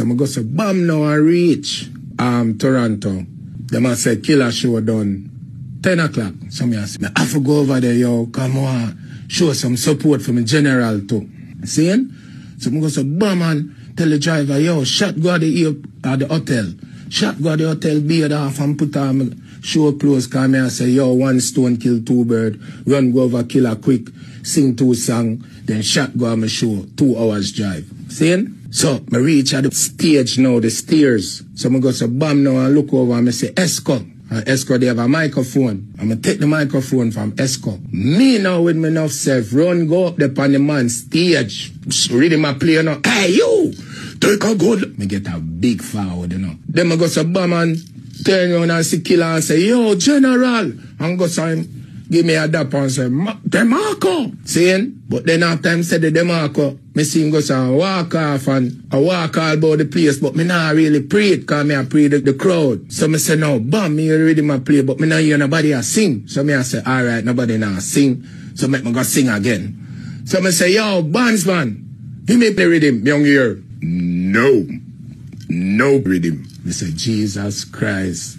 So I go so bam now and reach Toronto. Them a say killer show done 10 o'clock. So me say, I have to go over there, yo, come on, show some support for me general too. See? So I go so bam and tell the driver, yo, shot go at the hotel. Shot go at the hotel, beard off and put on show clothes, come here and say, yo, one stone kill two bird, run go over, kill her quick, sing two songs, then shot go on my show, 2 hours drive. See? So, I reach at the stage now, the stairs. So, I go so bam now and look over and I say, Esco. And Esco, they have a microphone. I'm going to take the microphone from Esco. Me now with me enough self, run, go up there on the man stage. Reading my play now. Hey, you! Take a good. Me get a big forward, you know. Then I go so bam and turn around and see killer and say, yo, General. And go so him, give me a dap and say, DeMarco. Saying? But then after him said the DeMarco, me see him go so walk off and I walk all about the place, but me not really pray it, cause me I pray the crowd. So me say, no, bam, me already my play, but me not hear nobody a sing. So me I say, alright, nobody now sing. So make me go sing again. So me say, yo, Bandsman, you may play rhythm, young year. No rhythm. Me say, Jesus Christ.